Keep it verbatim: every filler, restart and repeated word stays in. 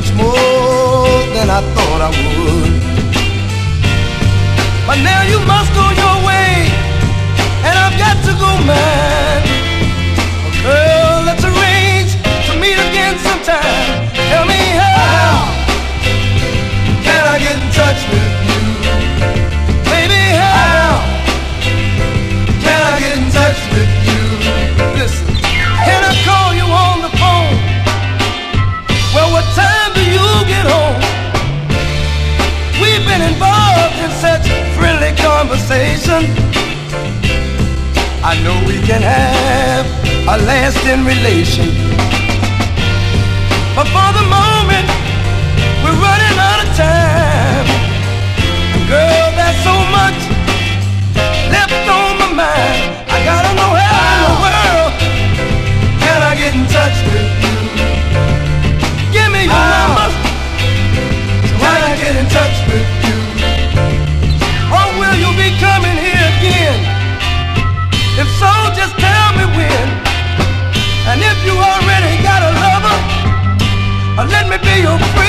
much more than I thought I would. But now you must go your way, and I've got to go mine. Girl, let's arrange to meet again sometime. Tell me how can I get in touch with you? Baby, how can I get in touch with you? Listen, can I call you on the phone? Well, what time do you get home? We've been involved in such friendly conversation. I know we can have a lasting relation. But for the moment, we're running out of time. Girl, there's so much left on my mind. I gotta know how in the world can I get in touch with you? Give me your number so I can get in touch with you. Or will you be coming here again? If so, just tell me when. And if you already got a lover, let me be your friend.